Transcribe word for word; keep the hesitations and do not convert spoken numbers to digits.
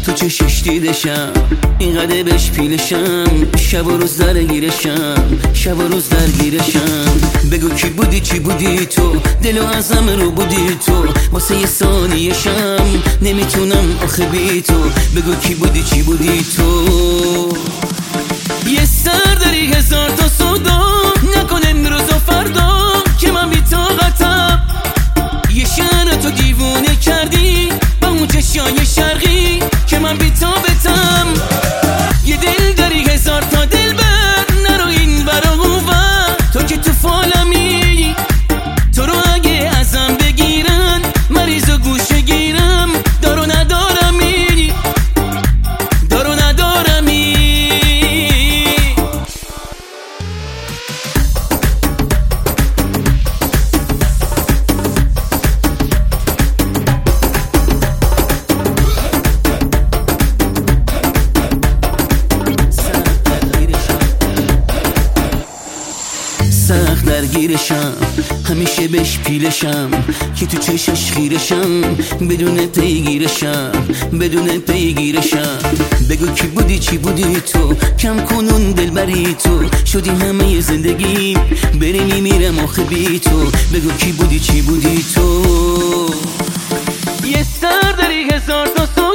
تو چشش دیدشم اینقدر بهش پیلشم، شب و روز درگیرشم، شب و روز درگیرشم. بگو کی بودی چی بودی تو، دل و ازم رو بودی تو، واسه یه ثانیه‌شم نمیتونم آخه بی تو. بگو کی بودی چی بودی تو. یه سر داری هزار تا سودا، نکن امروز و فردا که من بی طاقتم. یه شهر تو دیوونه کردی با اون چشای شرقی که من بی طاقتم. یه دل داری هزار تا دل بر، نرو این برا اون ور، تو که تو فالمی. تو رو اگه ازم بگیرن مریض و گوشه گیرم، دارو ندارمی، دارو ندارمی. سخت درگیرشم، همیشه بهش پیلشم که تو چشش خیرشم، بدون پیگیرشم، بدون پیگیرشم. بگو کی بودی چی بودی تو، کم کنون دل بری تو، شدی همه زندگی بری میمیرم آخه بی تو. بگو کی بودی چی بودی تو. یه سر داری هزار تا